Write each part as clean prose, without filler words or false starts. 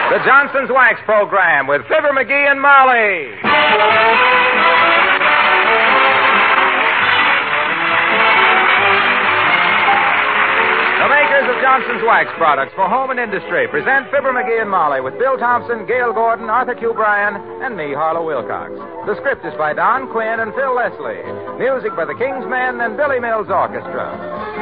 The Johnson's Wax Program with Fibber McGee and Molly. The makers of Johnson's Wax products for home and industry present Fibber McGee and Molly with Bill Thompson, Gail Gordon, Arthur Q. Bryan, and me, Harlow Wilcox. The script is by Don Quinn and Phil Leslie. Music by the King's Men and Billy Mills Orchestra.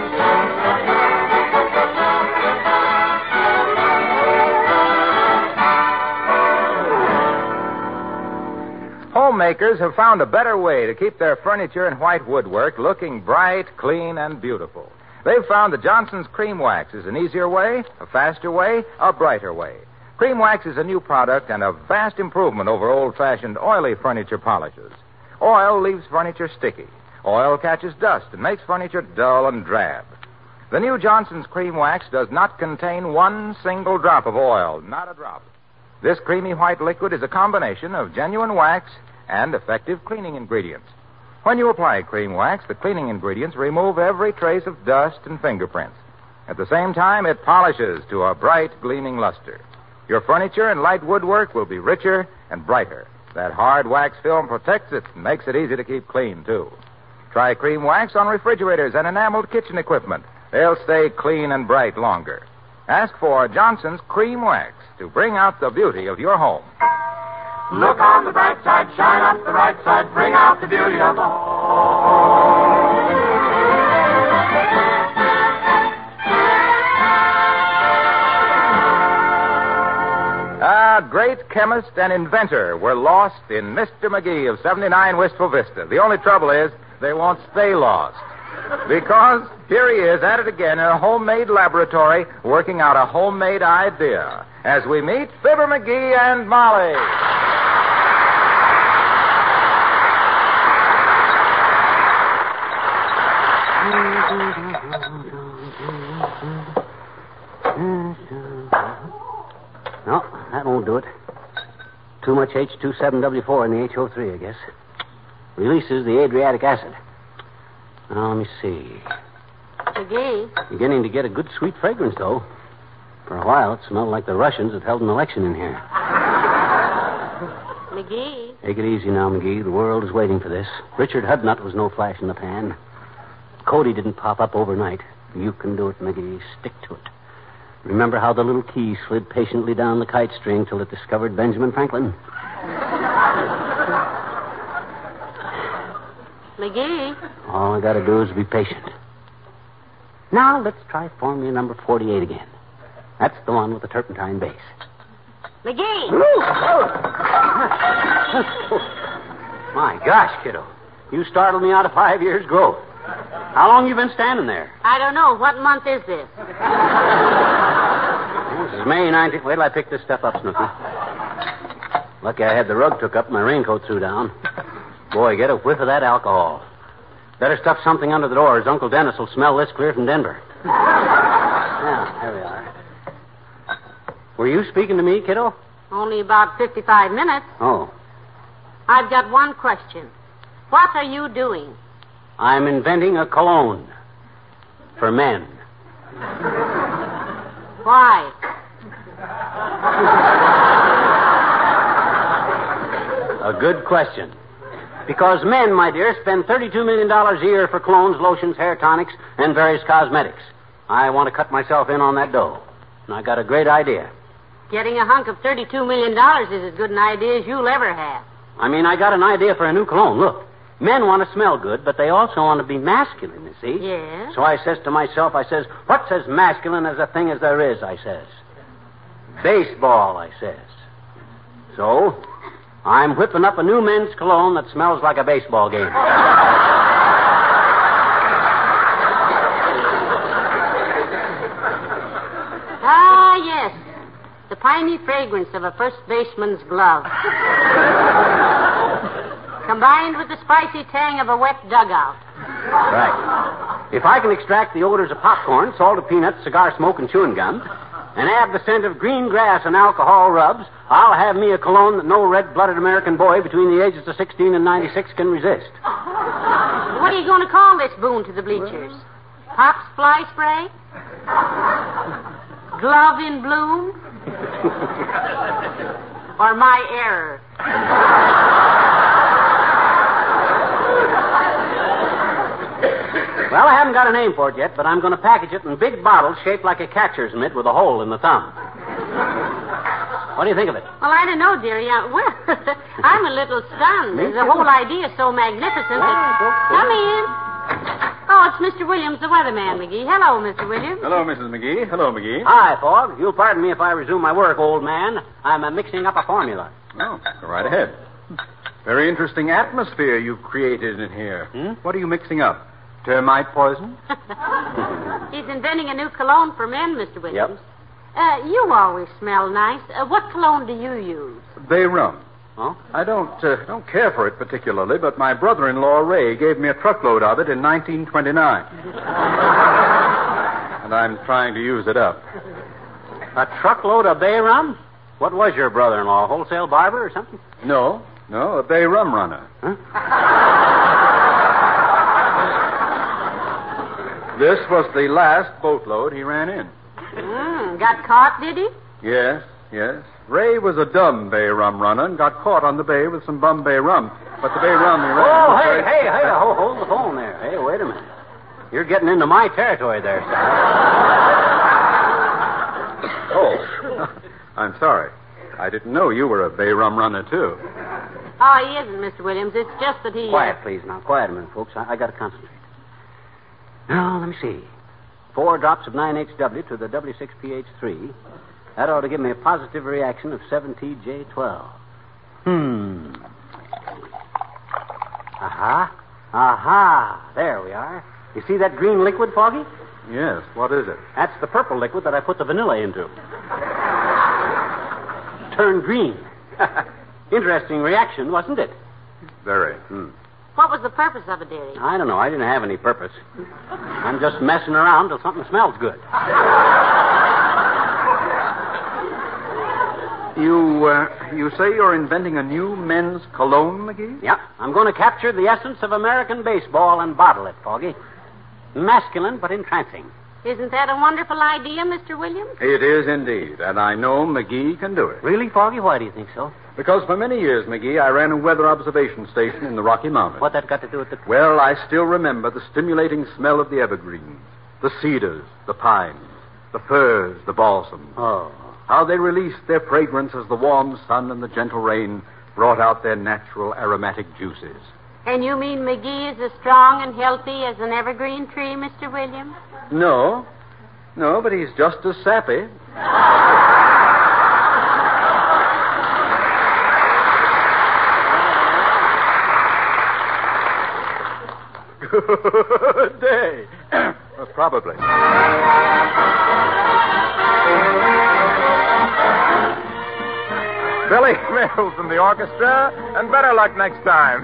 Homemakers have found a better way to keep their furniture and white woodwork looking bright, clean, and beautiful. They've found that Johnson's Cream Wax is an easier way, a faster way, a brighter way. Cream Wax is a new product and a vast improvement over old-fashioned oily furniture polishes. Oil leaves furniture sticky. Oil catches dust and makes furniture dull and drab. The new Johnson's Cream Wax does not contain one single drop of oil, not a drop. This creamy white liquid is a combination of genuine wax and effective cleaning ingredients. When you apply Cream Wax, the cleaning ingredients remove every trace of dust and fingerprints. At the same time, it polishes to a bright, gleaming luster. Your furniture and light woodwork will be richer and brighter. That hard wax film protects it and makes it easy to keep clean, too. Try Cream Wax on refrigerators and enameled kitchen equipment. They'll stay clean and bright longer. Ask for Johnson's Cream Wax to bring out the beauty of your home. Look on the bright side, shine up the right side, bring out the beauty of the home. A great chemist and inventor were lost in Mr. McGee of 79 Wistful Vista. The only trouble is they won't stay lost. Because here he is at it again in a homemade laboratory working out a homemade idea. As we meet Fibber McGee and Molly. No, that won't do it. Too much H27W4 in the HO3, I guess. Releases the Adriatic acid. Now, let me see. McGee? Beginning to get a good sweet fragrance, though. For a while, it smelled like the Russians had held an election in here. McGee? Take it easy now, McGee. The world is waiting for this. Richard Hudnut was no flash in the pan. Cody didn't pop up overnight. You can do it, McGee. Stick to it. Remember how the little key slid patiently down the kite string till it discovered Benjamin Franklin? McGee? All I got to do is be patient. Now, let's try formula number 48 again. That's the one with the turpentine base. McGee! My gosh, kiddo. You startled me out of 5 years' growth. How long you been standing there? I don't know. What month is this? This is May 19th. Wait till I pick this stuff up, Snooky. Lucky I had the rug took up and my raincoat threw down. Boy, get a whiff of that alcohol. Better stuff something under the door, as Uncle Dennis will smell this clear from Denver. Now, there we are. Were you speaking to me, kiddo? Only about 55 minutes. Oh. I've got one question. What are you doing? I'm inventing a cologne. For men. Why? A good question. Because men, my dear, spend $32 million a year for colognes, lotions, hair tonics, and various cosmetics. I want to cut myself in on that dough. And I got a great idea. Getting a hunk of $32 million is as good an idea as you'll ever have. I mean, I got an idea for a new cologne. Look, men want to smell good, but they also want to be masculine, you see? Yes. So I says to myself, what's as masculine as a thing as there is, I says. Baseball, I says. So, I'm whipping up a new men's cologne that smells like a baseball game. Ah, yes. The piney fragrance of a first baseman's glove. Combined with the spicy tang of a wet dugout. Right. If I can extract the odors of popcorn, salted peanuts, cigar smoke, and chewing gum, and add the scent of green grass and alcohol rubs, I'll have me a cologne that no red-blooded American boy between the ages of 16 and 96 can resist. What are you going to call this boon to the bleachers? Pop's fly spray? Glove in bloom? Or my error. Well, I haven't got a name for it yet, but I'm going to package it in big bottles shaped like a catcher's mitt with a hole in the thumb. What do you think of it? Well, I don't know, dearie. Well, I'm a little stunned. The whole idea is so magnificent. Come in. Oh, it's Mr. Williams, the weatherman, McGee. Hello, Mr. Williams. Hello, Mrs. McGee. Hello, McGee. Hi, Fogg. You'll pardon me if I resume my work, old man. I'm mixing up a formula. Oh, go right ahead. Very interesting atmosphere you've created in here. What are you mixing up? Termite poison? He's inventing a new cologne for men, Mr. Williams. Yep. You always smell nice. What cologne do you use? Bay rum. Oh? I don't care for it particularly, but my brother-in-law, Ray, gave me a truckload of it in 1929. And I'm trying to use it up. A truckload of bay rum? What was your brother-in-law, a wholesale barber or something? No, a bay rum runner. Huh? This was the last boatload he ran in. Got caught, did he? Yes. Ray was a dumb bay rum runner and got caught on the bay with some Bombay rum. But the bay rum he ran... Oh, hey, hold the phone there. Hey, wait a minute. You're getting into my territory there, sir. Oh, I'm sorry. I didn't know you were a bay rum runner, too. Oh, he isn't, Mr. Williams. It's just that he... Quiet, please, now. Quiet a minute, folks. I got to concentrate. Now, let me see. 4 drops of 9HW to the W6PH3. That ought to give me a positive reaction of 7TJ12. Aha. There we are. You see that green liquid, Foggy? Yes, what is it? That's the purple liquid that I put the vanilla into. Turned green. Interesting reaction, wasn't it? Very. What was the purpose of it, dearie? I don't know. I didn't have any purpose. I'm just messing around till something smells good. You say you're inventing a new men's cologne, McGee? Yep. I'm going to capture the essence of American baseball and bottle it, Foggy. Masculine, but entrancing. Isn't that a wonderful idea, Mr. Williams? It is indeed, and I know McGee can do it. Really, Foggy? Why do you think so? Because for many years, McGee, I ran a weather observation station in the Rocky Mountains. What that got to do with the... Well, I still remember the stimulating smell of the evergreens, the cedars, the pines, the firs, the balsams. Oh. How they released their fragrance as the warm sun and the gentle rain brought out their natural aromatic juices. And you mean McGee is as strong and healthy as an evergreen tree, Mr. Williams? No, but he's just as sappy. Good day. Probably. Billy Mills in the orchestra, and better luck next time.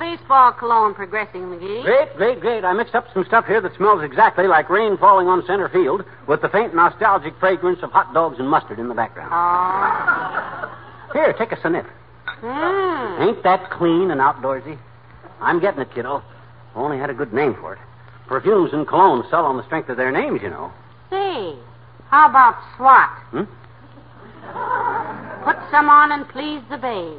baseball cologne progressing, McGee? Great. I mixed up some stuff here that smells exactly like rain falling on center field with the faint nostalgic fragrance of hot dogs and mustard in the background. Oh. Here, take a sniff. Ain't that clean and outdoorsy? I'm getting it, kiddo. Only had a good name for it. Perfumes and colognes sell on the strength of their names, you know. Say, how about SWAT? Put some on and please the babe.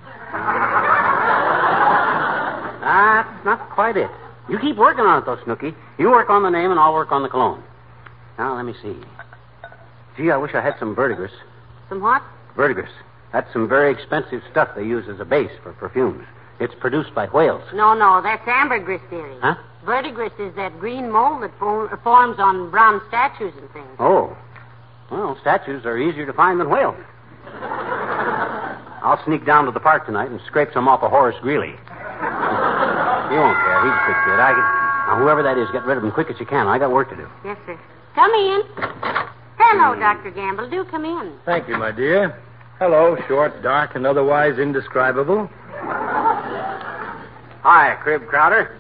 That's not quite it. You keep working on it, though, Snooky. You work on the name, and I'll work on the cologne. Now, let me see. Gee, I wish I had some verdigris. Some what? Verdigris. That's some very expensive stuff they use as a base for perfumes. It's produced by whales. No, that's ambergris theory. Huh? Verdigris is that green mold that forms on bronze statues and things. Oh. Well, statues are easier to find than whales. I'll sneak down to the park tonight and scrape some off of Horace Greeley. You won't care. He's a quick kid. Now, whoever that is, get rid of him quick as you can. I got work to do. Yes, sir. Come in. Hello, Dr. Gamble. Do come in. Thank you, my dear. Hello, short, dark, and otherwise indescribable. Hi, Crib Crowder.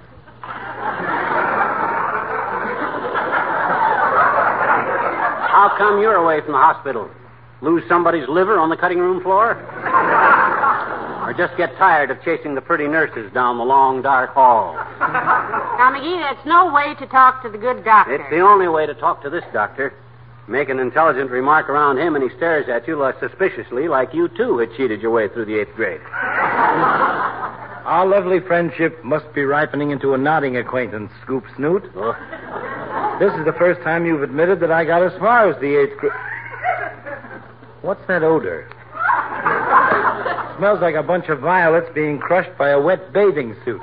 How come you're away from the hospital? Lose somebody's liver on the cutting room floor? Or just get tired of chasing the pretty nurses down the long, dark hall? Now, McGee, that's no way to talk to the good doctor. It's the only way to talk to this doctor. Make an intelligent remark around him, and he stares at you suspiciously like you, too, had cheated your way through the 8th grade. Our lovely friendship must be ripening into a nodding acquaintance, Scoop Snoot. Oh. This is the first time you've admitted that I got as far as the 8th grade. What's that odor? Smells like a bunch of violets being crushed by a wet bathing suit.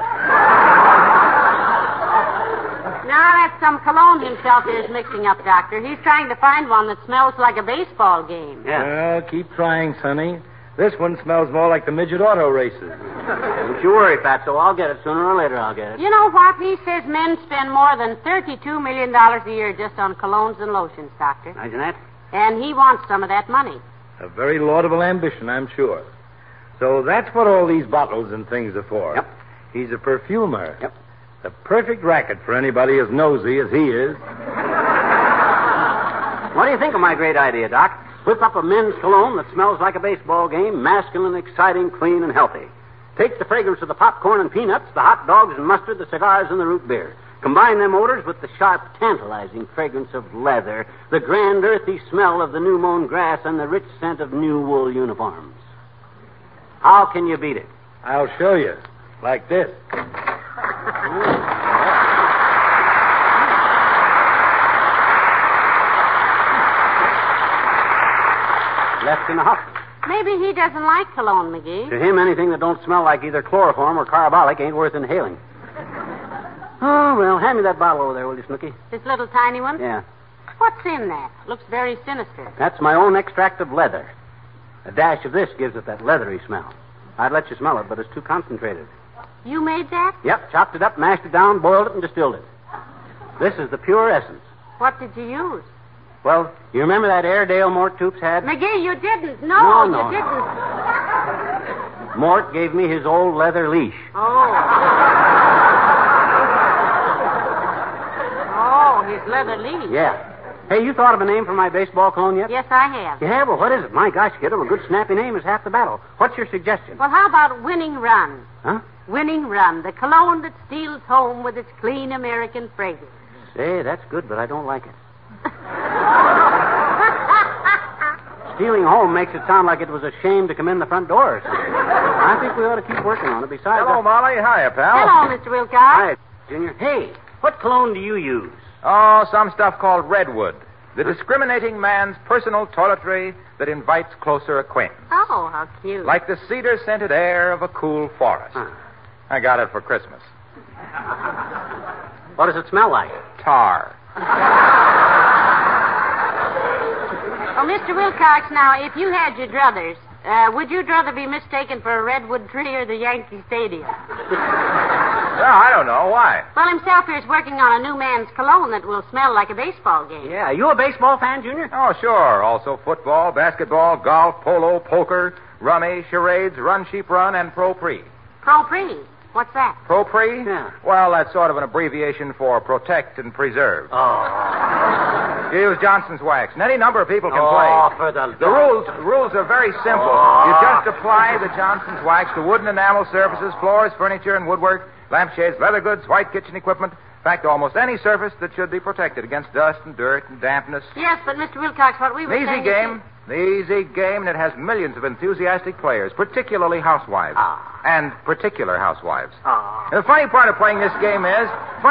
Now, that's some cologne himself is mixing up, Doctor. He's trying to find one that smells like a baseball game. Yeah. Well, keep trying, Sonny. This one smells more like the midget auto races. Don't you worry, Fatso. I'll get it. Sooner or later, I'll get it. You know what? He says men spend more than $32 million a year just on colognes and lotions, Doctor. Imagine that. And he wants some of that money. A very laudable ambition, I'm sure. So that's what all these bottles and things are for. Yep. He's a perfumer. Yep. The perfect racket for anybody as nosy as he is. What do you think of my great idea, Doc? Whip up a men's cologne that smells like a baseball game, masculine, exciting, clean, and healthy. Take the fragrance of the popcorn and peanuts, the hot dogs and mustard, the cigars and the root beer. Combine them odors with the sharp, tantalizing fragrance of leather, the grand, earthy smell of the new-mown grass, and the rich scent of new wool uniforms. How can you beat it? I'll show you. Like this. Left in the huff. Maybe he doesn't like cologne, McGee. To him, anything that don't smell like either chloroform or carbolic ain't worth inhaling. Oh, well, hand me that bottle over there, will you, Snooky? This little tiny one? Yeah. What's in that? Looks very sinister. That's my own extract of leather. A dash of this gives it that leathery smell. I'd let you smell it, but it's too concentrated. You made that? Yep, chopped it up, mashed it down, boiled it, and distilled it. This is the pure essence. What did you use? Well, you remember that Airedale Mort Toops had? McGee, you didn't. No, No. you didn't. Mort gave me his old leather leash. Oh, his leather leash. Yeah. Hey, you thought of a name for my baseball cologne yet? Yes, I have. You have? Well, what is it? My gosh, kiddo, a good snappy name is half the battle. What's your suggestion? Well, how about Winning Run? Huh? Winning Run, the cologne that steals home with its clean American fragrance. Say, that's good, but I don't like it. Stealing home makes it sound like it was a shame to come in the front door or something. I think we ought to keep working on it. Besides... Hello, Molly. Hiya, pal. Hello, Mr. Wilcox. Hi, Junior. Hey, what cologne do you use? Oh, some stuff called Redwood. The discriminating man's personal toiletry that invites closer acquaintance. Oh, how cute. Like the cedar-scented air of a cool forest. Huh. I got it for Christmas. What does it smell like? Tar. Oh, Mr. Wilcox, now, if you had your druthers, would you rather be mistaken for a redwood tree or the Yankee Stadium? Well, I don't know. Why? Well, himself here's working on a new man's cologne that will smell like a baseball game. Yeah, you a baseball fan, Junior? Oh, sure. Also football, basketball, golf, polo, poker, rummy, charades, run sheep run, and pro-pre. Pro-pre. What's that? Pro-pre? Yeah. Well, that's sort of an abbreviation for protect and preserve. Oh. You use Johnson's wax, and any number of people can Oh, play. for the... The rules are very simple. You just apply the Johnson's wax to wooden enamel surfaces, floors, furniture, and woodwork, lampshades, leather goods, white kitchen equipment. In fact, almost any surface that should be protected against dust and dirt and dampness. Yes, but Mr. Wilcox, what we were An saying... easy game. The easy game, and it has millions of enthusiastic players, particularly housewives. And particular housewives. And the funny part of playing this game is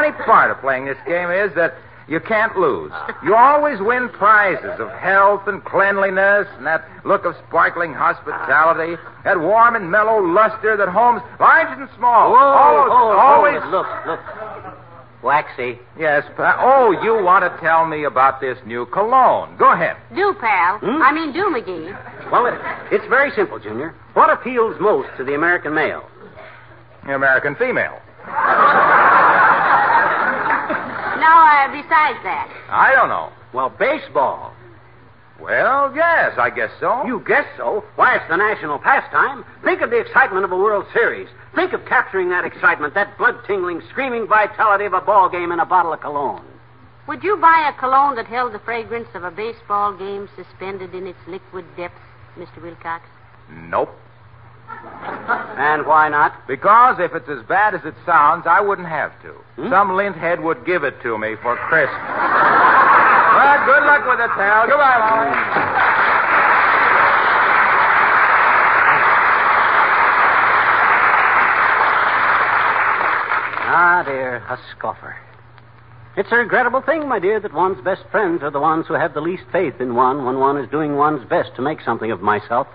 that you can't lose. You always win prizes of health and cleanliness and that look of sparkling hospitality, that warm and mellow luster that homes, large and small, always... Look. Waxy. Yes, you want to tell me about this new cologne. Go ahead. Do, pal. I mean, do, McGee. Well, it's very simple, Junior. What appeals most to the American male? The American female. Now, besides that. I don't know. Well, baseball. Well, yes, I guess so. You guess so? Why, it's the national pastime. Think of the excitement of a World Series. Think of capturing that excitement, that blood-tingling, screaming vitality of a ball game in a bottle of cologne. Would you buy a cologne that held the fragrance of a baseball game suspended in its liquid depths, Mr. Wilcox? Nope. And why not? Because if it's as bad as it sounds, I wouldn't have to. Some lint head would give it to me for Christmas. Well, good luck with it, pal. Goodbye, Molly. Ah, dear, a scoffer. It's a regrettable thing, my dear, that one's best friends are the ones who have the least faith in one when one is doing one's best to make something of myself.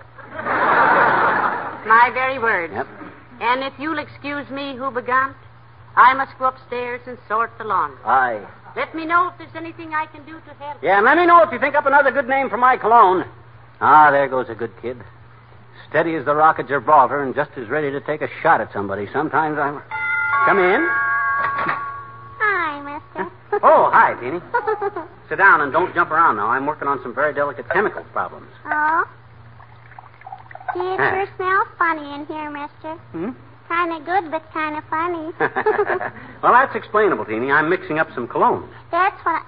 My very words. Yep. And if you'll excuse me, Hoobagant, I must go upstairs and sort the laundry. Aye. Let me know if there's anything I can do to help. Yeah, and let me know if you think up another good name for my cologne. Ah, there goes a good kid. Steady as the Rock of Gibraltar and just as ready to take a shot at somebody. Sometimes I'm... Come in. Hi, mister. Oh, hi, Teeny. Sit down and don't jump around now. I'm working on some very delicate chemical problems. Oh? Gee, it sure smells funny in here, mister. Kind of good, but kind of funny. Well, that's explainable, Teeny. I'm mixing up some cologne. That's what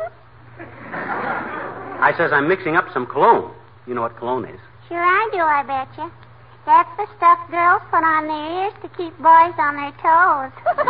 I says I'm mixing up some cologne. You know what cologne is. Sure I do, I betcha. That's the stuff girls put on their ears to keep boys on their toes.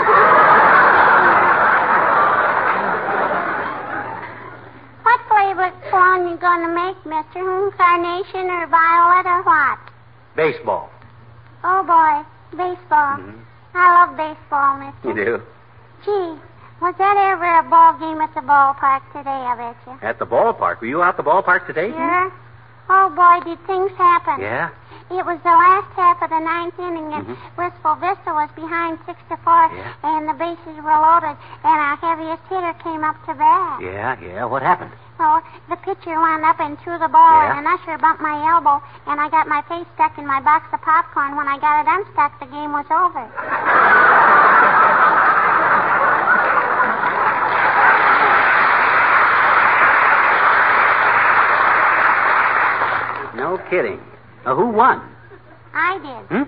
What flavor cologne you gonna make, mister? Carnation or violet or what? Baseball. Oh, boy. Baseball. I love baseball, mister. You do? Gee, was that ever a ball game at the ballpark today, I betcha? At the ballpark. Were you out the ballpark today? Sure. Oh, boy, did things happen. Yeah? It was the last half of the ninth inning, and Wistful Vista was behind 6-4, and the bases were loaded, and our heaviest hitter came up to bat. Yeah. What happened? Well, the pitcher wound up and threw the ball, Yeah? and an usher bumped my elbow, and I got my face stuck in my box of popcorn. When I got it unstuck, the game was over. No kidding. Who won? I did.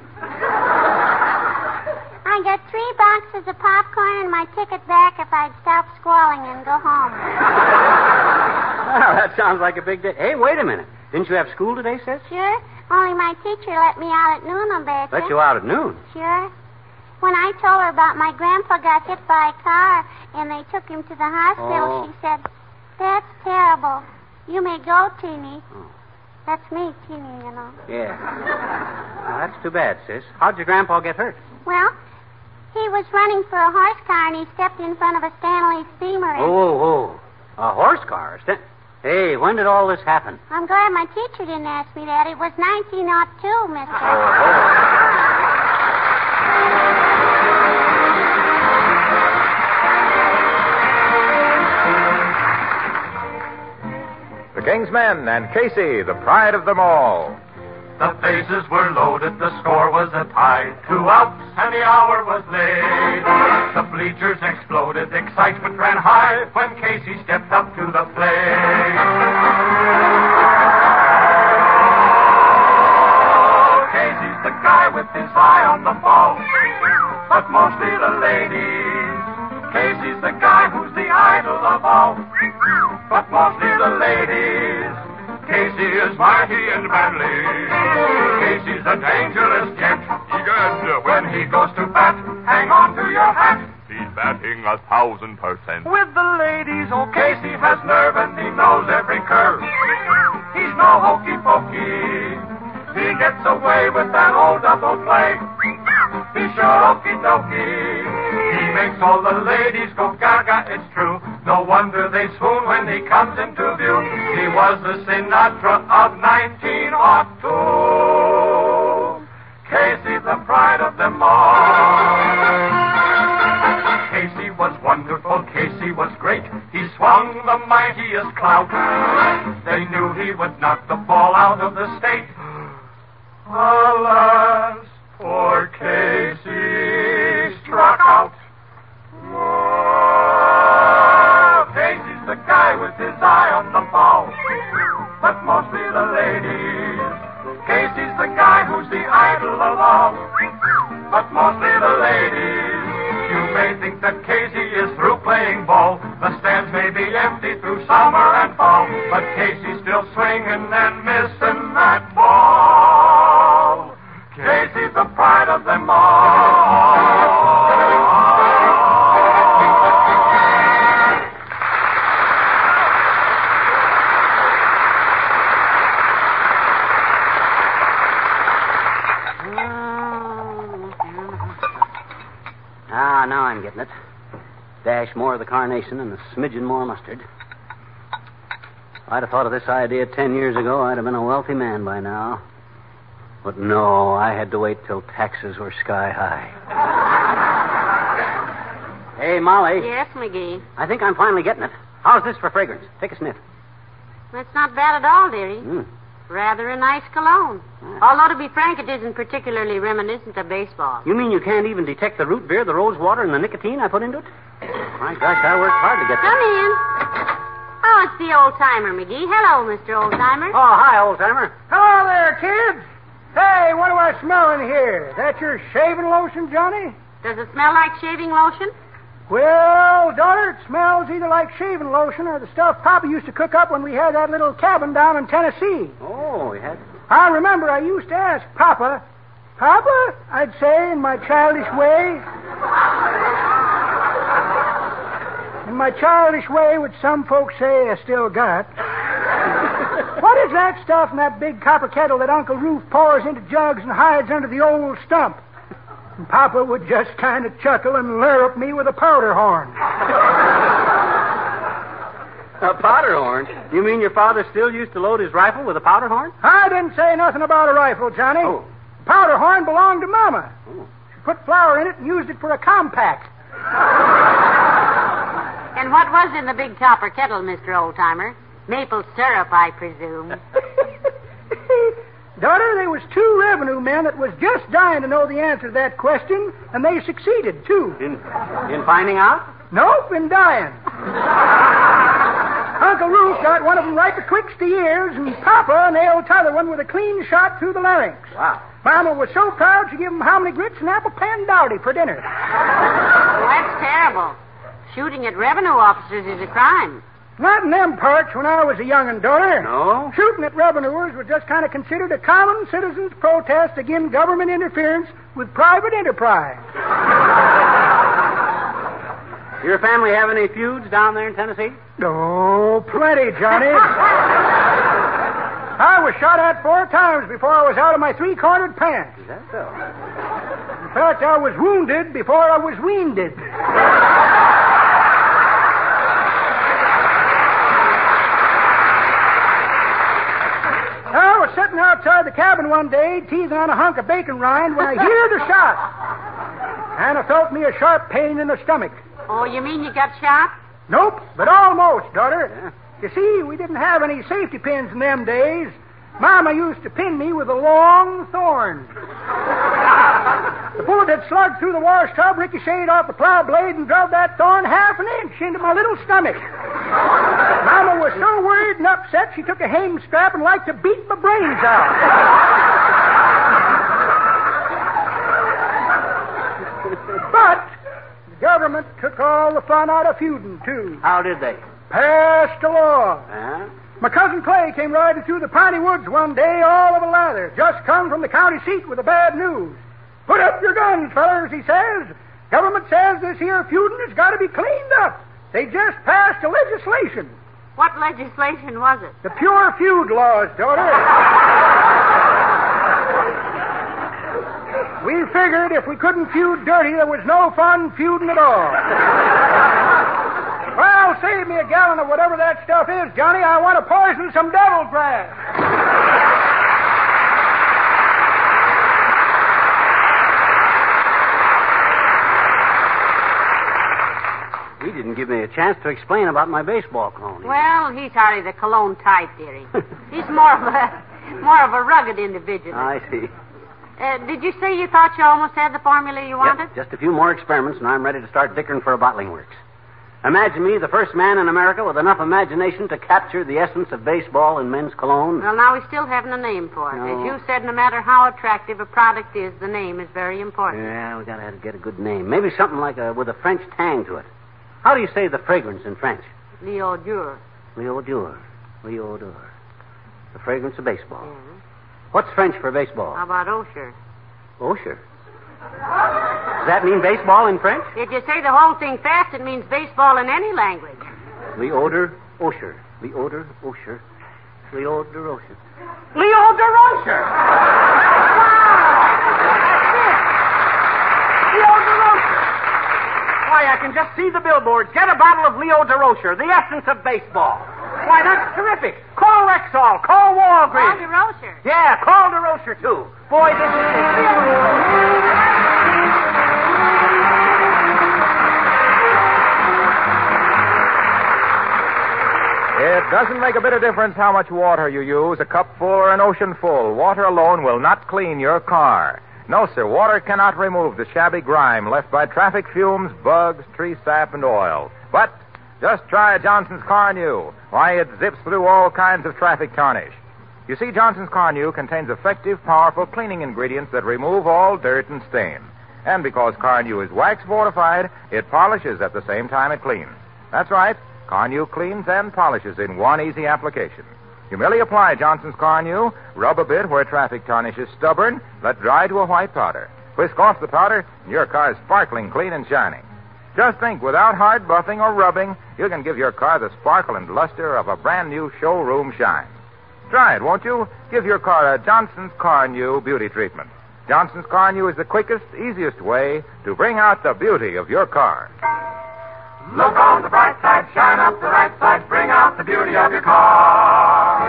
I got 3 boxes of popcorn and my ticket back if I'd stop squalling and go home. Well, that sounds like a big day. Hey, wait a minute. Didn't you have school today, sis? Sure. Only my teacher let me out at noon, I bet. Let you out at noon. Sure. When I told her about my grandpa got hit by a car and they took him to the hospital, she said, "That's terrible. You may go, Teeny." That's me, Teeny, you know. Yeah. Well, that's too bad, sis. How'd your grandpa get hurt? Well, he was running for a horse car and he stepped in front of a Stanley steamer. And Oh. A horse car? Hey, when did all this happen? I'm glad my teacher didn't ask me that. It was 1902, mister. The King's Men and Casey, the pride of them all. The bases were loaded, the score was a tie. 2 outs, and the hour was late. The bleachers exploded, excitement ran high when Casey stepped up to the plate. Oh, Casey's the guy with his eye on the ball. but mostly the ladies. Casey's the guy who's the idol of all, but mostly the ladies. Casey is mighty and manly. Casey's a dangerous gent. Egad, when he goes to bat, hang on to your hat. He's batting 1,000%. With the ladies, oh, Casey has nerve and he knows every curve. He's no hokey pokey. He gets away with that old double play. He's sure okie dokie. He makes all the ladies go gaga, it's true. No wonder they swoon when he comes into view. He was the Sinatra of 1902. Casey, the pride of them all. Casey was wonderful, Casey was great. He swung the mightiest clout. They knew he would knock the ball out of the state. Alas, poor Casey struck out. Oh, Casey's the guy with his eye on the ball, but mostly the ladies. Casey's the guy who's the idol of all, but mostly the ladies. You may think that Casey is through playing ball. The stands may be empty through summer and fall, but Casey's still swinging and missing that ball. Casey's the pride of them all. Now I'm getting it. Dash more of the carnation and a smidgen more mustard. If I'd have thought of this idea 10 years ago, I'd have been a wealthy man by now. But no, I had to wait till taxes were sky high. Hey, Molly. Yes, McGee. I think I'm finally getting it. How's this for fragrance? Take a sniff. That's not bad at all, dearie. Rather a nice cologne. Although, to be frank, it isn't particularly reminiscent of baseball. You mean you can't even detect the root beer, the rose water, and the nicotine I put into it? My gosh, I worked hard to get that. Come in. Oh, it's the old-timer, McGee. Hello, Mr. Old-timer. Oh, hi, old-timer. Hello there, kids. Hey, what do I smell in here? That your shaving lotion, Johnny? Does it smell like shaving lotion? Well, daughter, it smells either like shaving lotion or the stuff Papa used to cook up when we had that little cabin down in Tennessee. Oh, he had... I remember I used to ask Papa, I'd say in my childish way. In my childish way, which some folks say I still got. What is that stuff in that big copper kettle that Uncle Roof pours into jugs and hides under the old stump? And Papa would just kind of chuckle and leer at me with a powder horn. A powder horn? You mean your father still used to load his rifle with a powder horn? I didn't say nothing about a rifle, Johnny. Oh. Powder horn belonged to Mama. Oh. She put flour in it and used it for a compact. And what was in the big copper kettle, Mr. Oldtimer? Maple syrup, I presume. Daughter, there was 2 revenue men that was just dying to know the answer to that question, and they succeeded, too. In finding out? Nope, in dying. Uncle Roof got one of them right betwixt the ears, and Papa nailed t'other one with a clean shot through the larynx. Wow. Mama was so proud she gave him hominy grits and apple pan dowdy for dinner. Oh, that's terrible. Shooting at revenue officers is a crime. Not in them parts when I was a young'un, daughter. No? Shooting at revenuers was just kind of considered a common citizen's protest against government interference with private enterprise. Your family have any feuds down there in Tennessee? Oh, plenty, Johnny. I was shot at 4 times before I was out of my 3-cornered pants. Is that so? In fact, I was wounded before I was weaned. I was sitting outside the cabin one day, teasing on a hunk of bacon rind, when I heard a shot. And I felt me a sharp pain in the stomach. Oh, you mean you got shot? Nope, but almost, daughter. Yeah. You see, we didn't have any safety pins in them days. Mama used to pin me with a long thorn. The bullet had slugged through the wash tub, ricocheted off the plow blade, and drove that thorn half an inch into my little stomach. Mama was so worried and upset, she took a hang strap and liked to beat my brains out. took all the fun out of feuding, too. How did they? Passed a law. Huh? My cousin Clay came riding through the piney woods one day, all of a lather, just come from the county seat with the bad news. Put up your guns, fellers, he says. Government says this here feuding has got to be cleaned up. They just passed a legislation. What legislation was it? The pure feud laws, daughter. We figured if we couldn't feud dirty, there was no fun feuding at all. Well, save me a gallon of whatever that stuff is, Johnny. I want to poison some devil grass. He didn't give me a chance to explain about my baseball clone. Well, he's hardly the Cologne type, dearie. He's more of a rugged individual. I see. Did you say you thought you almost had the formula you wanted? Yep, just a few more experiments, and I'm ready to start dickering for a bottling works. Imagine me, the first man in America with enough imagination to capture the essence of baseball in men's cologne. Well, now we still haven't a name for it. No. As you said, no matter how attractive a product is, the name is very important. Yeah, we gotta get a good name. Maybe something like with a French tang to it. How do you say the fragrance in French? L'odeur. L'odeur. L'odeur. The fragrance of baseball. Mm-hmm. What's French for baseball? How about Osher? Osher. Does that mean baseball in French? If you say the whole thing fast, it means baseball in any language. L'odeur Osher. L'odeur Osher. L'odeur Osher. L'odeur Osher. L'odeur Osher. Why, I can just see the billboards. Get a bottle of Leo DeRocher, the essence of baseball. Why, that's terrific. Call Rexall. Call Walgreens. Call DeRocher. Yeah, call DeRocher, too. Boy, this is... It doesn't make a bit of difference how much water you use, a cup full or an ocean full. Water alone will not clean your car. No, sir, water cannot remove the shabby grime left by traffic fumes, bugs, tree sap, and oil. But just try Johnson's Car New. Why, it zips through all kinds of traffic tarnish. You see, Johnson's Car New contains effective, powerful cleaning ingredients that remove all dirt and stain. And because Car New is wax fortified, it polishes at the same time it cleans. That's right. Car New cleans and polishes in one easy application. You merely apply Johnson's Car New, rub a bit where traffic tarnish is stubborn, let dry to a white powder. Whisk off the powder, and your car is sparkling clean and shining. Just think, without hard buffing or rubbing, you can give your car the sparkle and luster of a brand new showroom shine. Try it, won't you? Give your car a Johnson's Car New beauty treatment. Johnson's Car New is the quickest, easiest way to bring out the beauty of your car. Look on the bright side, shine up the right side, bring out the beauty of your car.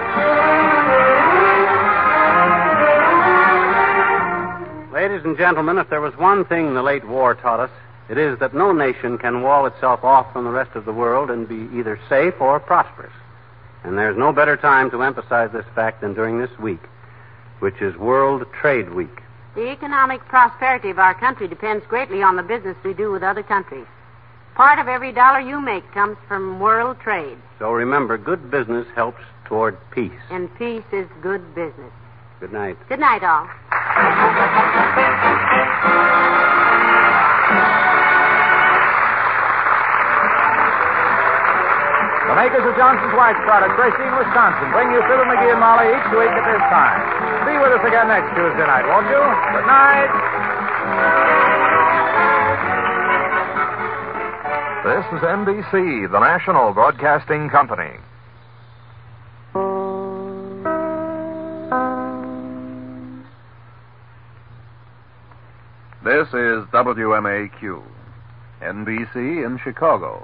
Ladies and gentlemen, if there was one thing the late war taught us, it is that no nation can wall itself off from the rest of the world and be either safe or prosperous. And there's no better time to emphasize this fact than during this week, which is World Trade Week. The economic prosperity of our country depends greatly on the business we do with other countries. Part of every dollar you make comes from world trade. So remember, good business helps toward peace. And peace is good business. Good night. Good night, all. The makers of Johnson's Wax Products, Racine, Wisconsin, bring you Phil McGee and Molly each week at this time. Be with us again next Tuesday night, won't you? Good night. This is NBC, the National Broadcasting Company. This is WMAQ, NBC in Chicago.